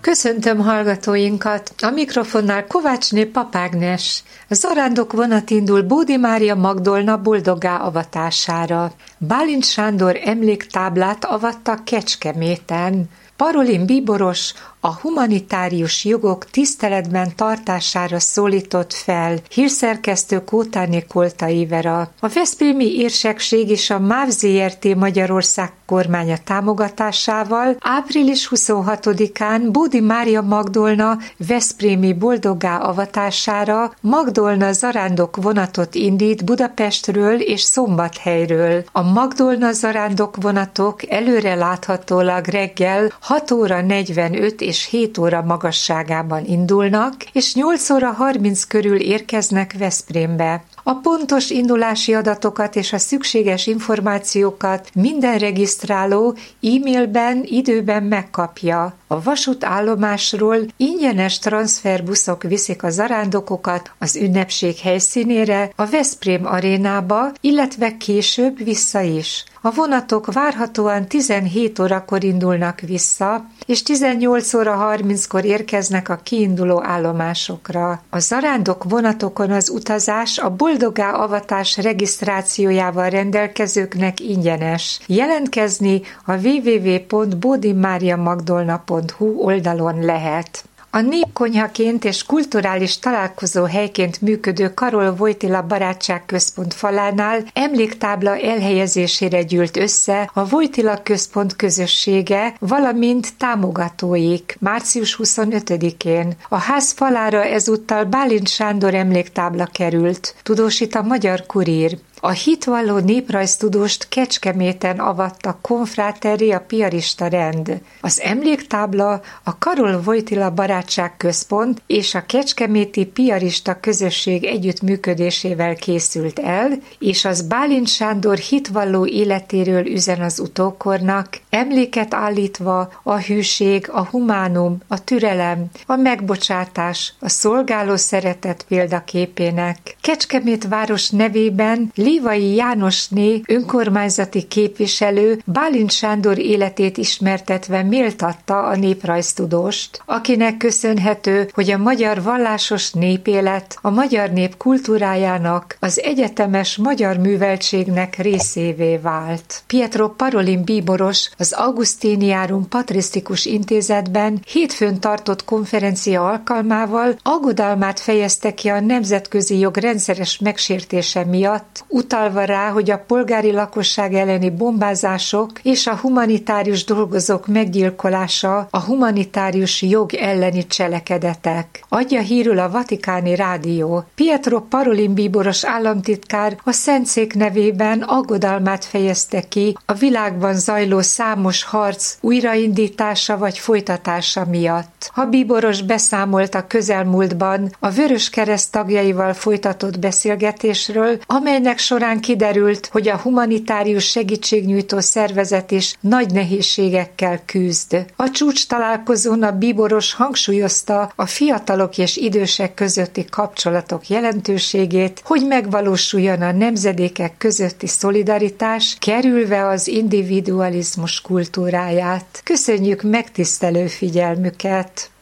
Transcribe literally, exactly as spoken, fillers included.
Köszöntöm hallgatóinkat! A mikrofonnál Kovácsné Papágnes. A zarándok vonat indul Bódi Mária Magdolna boldoggá avatására. Bálint Sándor emléktáblát avattak Kecskeméten. Parolin bíboros a humanitárius jogok tiszteletben tartására szólított fel, hírszerkesztő Kótáné Koltai Vera. A veszprémi érsekség és a MÁV zé er té Magyarország kormánya támogatásával április huszonhatodikán Bódi Mária Magdolna veszprémi boldoggá avatására Magdolna zarándok vonatot indít Budapestről és Szombathelyről. A Magdolna zarándok vonatok előre láthatólag reggel hat óra negyvenöt és hét óra magasságában indulnak, és nyolc óra harminc körül érkeznek Veszprémbe. A pontos indulási adatokat és a szükséges információkat minden regisztráló e-mailben időben megkapja. A vasútállomásról ingyenes transferbuszok viszik a zarándokokat az ünnepség helyszínére, a Veszprém arénába, illetve később vissza is. A vonatok várhatóan tizenhét órakor indulnak vissza, és tizennyolc óra harminckor érkeznek a kiinduló állomásokra. A zarándok vonatokon az utazás a boldoggá avatás regisztrációjával rendelkezőknek ingyenes. Jelentkezni a double-u double-u double-u pont bodimariamagdolna pont hu oldalon lehet. A népkonyhaként és kulturális találkozóhelyként működő Karol Wojtyla Barátságközpont falánál emléktábla elhelyezésére gyűlt össze a Wojtyla Központ közössége, valamint támogatóik március huszonötödikén. A ház falára ezúttal Bálint Sándor emléktábla került, tudósít a Magyar Kurír. A hitvalló néprajztudóst Kecskeméten avatta Konfráterri a piarista rend. Az emléktábla a Karol Wojtyla Barátságközpont és a Kecskeméti Piarista Közösség együttműködésével készült el, és az Bálint Sándor hitvalló életéről üzen az utókornak, emléket állítva a hűség, a humánum, a türelem, a megbocsátás, a szolgáló szeretet példaképének. Kecskemét város nevében Lévai Jánosné önkormányzati képviselő Bálint Sándor életét ismertetve méltatta a néprajztudóst, akinek köszönhető, hogy a magyar vallásos népélet a magyar nép kultúrájának, az egyetemes magyar műveltségnek részévé vált. Pietro Parolin bíboros az Augustinianum Patrisztikus Intézetben hétfőn tartott konferencia alkalmával aggodalmát fejezte ki a nemzetközi jog rendszeres megsértése miatt, utalva rá, hogy a polgári lakosság elleni bombázások és a humanitárius dolgozók meggyilkolása a humanitárius jog elleni cselekedetek. Adja hírül a Vatikáni Rádió. Pietro Parolin bíboros államtitkár a Szentszék nevében aggodalmát fejezte ki a világban zajló számos harc újraindítása vagy folytatása miatt. A bíboros beszámolt a közelmúltban a Vöröskereszt tagjaival folytatott beszélgetésről, amelynek során kiderült, hogy a humanitárius segítségnyújtó szervezet is nagy nehézségekkel küzd. A csúcs találkozón a bíboros hangsúlyozta a fiatalok és idősek közötti kapcsolatok jelentőségét, hogy megvalósuljon a nemzedékek közötti szolidaritás, kerülve az individualizmus kultúráját. Köszönjük megtisztelő figyelmüket!